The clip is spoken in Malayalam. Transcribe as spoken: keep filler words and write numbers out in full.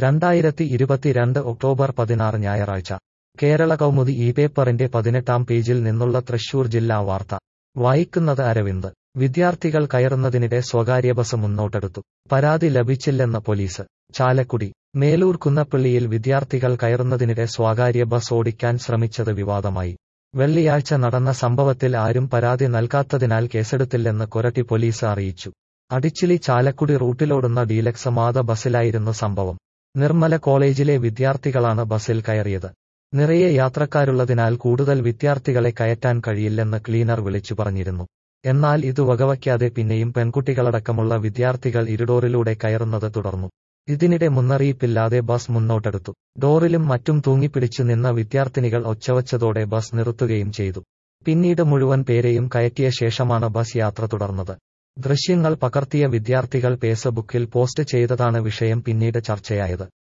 രണ്ടായിരത്തി ഇരുപത്തിരണ്ട് ഒക്ടോബർ പതിനാറ് ഞായറാഴ്ച കേരള കൗമുദി ഈ പേപ്പറിന്റെ പതിനെട്ടാം പേജിൽ നിന്നുള്ള തൃശൂർ ജില്ലാ വാർത്ത വായിക്കുന്നത് അരവിന്ദ്. വിദ്യാർത്ഥികൾ കയറുന്നതിനിടെ സ്വകാര്യ ബസ് മുന്നോട്ടെടുത്തു. പരാതി ലഭിച്ചില്ലെന്ന് പോലീസ്. ചാലക്കുടി. മേലൂർ കുന്നപ്പള്ളിയിൽ വിദ്യാർത്ഥികൾ കയറുന്നതിനിടെ സ്വകാര്യ ബസ് ഓടിക്കാൻ ശ്രമിച്ചത് വിവാദമായി. വെള്ളിയാഴ്ച നടന്ന സംഭവത്തിൽ ആരും പരാതി നൽകാത്തതിനാൽ കേസെടുത്തില്ലെന്ന് കൊരട്ടി പോലീസ് അറിയിച്ചു. അടിച്ചിലി ചാലക്കുടി റൂട്ടിലോടുന്ന ഡീലക്സ് മാത ബസിലായിരുന്നു സംഭവം. നിർമ്മല കോളേജിലെ വിദ്യാർത്ഥികളാണ് ബസിൽ കയറിയത്. നിറയെ യാത്രക്കാരുള്ളതിനാൽ കൂടുതൽ വിദ്യാർത്ഥികളെ കയറ്റാൻ കഴിയില്ലെന്ന് ക്ലീനർ വിളിച്ചു പറഞ്ഞിരുന്നു. എന്നാൽ ഇത് വകവയ്ക്കാതെ പിന്നെയും പെൺകുട്ടികളടക്കമുള്ള വിദ്യാർത്ഥികൾ ഇരുഡോറിലൂടെ കയറുന്നത് തുടർന്നു. ഇതിനിടെ മുന്നറിയിപ്പില്ലാതെ ബസ് മുന്നോട്ടെടുത്തു. ഡോറിലും മറ്റും തൂങ്ങിപ്പിടിച്ചു നിന്ന വിദ്യാർത്ഥിനികൾ ഒച്ചവച്ചതോടെ ബസ് നിർത്തുകയും ചെയ്തു. പിന്നീട് മുഴുവൻ പേരെയും കയറ്റിയ ശേഷമാണ് ബസ് യാത്ര തുടർന്നത്. ദൃശ്യങ്ങൾ പകർത്തിയ വിദ്യാർത്ഥികൾ ഫേസ്ബുക്കിൽ പോസ്റ്റ് ചെയ്തതാണ് വിഷയം പിന്നീട് ചർച്ചയായത്.